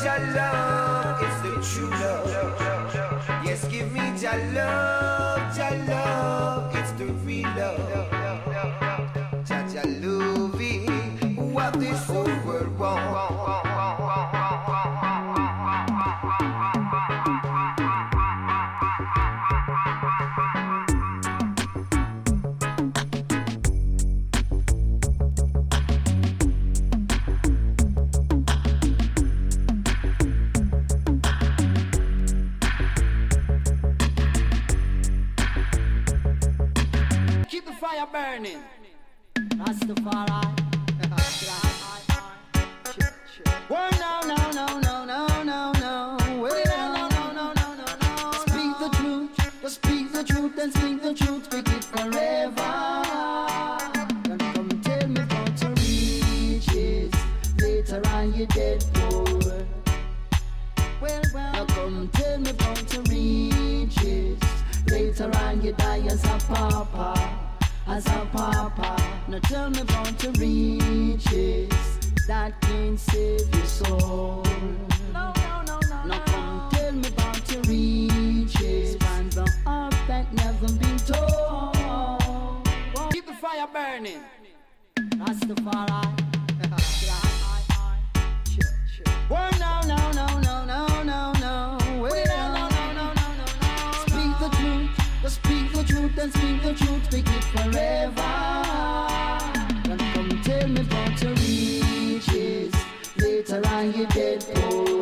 Jah love, it's the true love. Yes, give me Jah love, it's the real love. Jah loving what this whole world wants. Fire burning. Rastafari. Well, no. Well, no. Speak the truth. Just speak the truth and speak the truth. Speak it forever. Don't come tell me about your riches. Later on you dead poor. Well. Now come tell me about your riches. Later on you die as a pauper. As a papa, now tell me about your riches that can save your soul. No. Now come tell me about your riches and the earth that never been told. Keep the fire burning. Rastafari. Well, no. Well, no. Speak the truth. Just speak the truth and speak the truth, speak it forever. Don't come tell me about your riches. Later on you dead poor.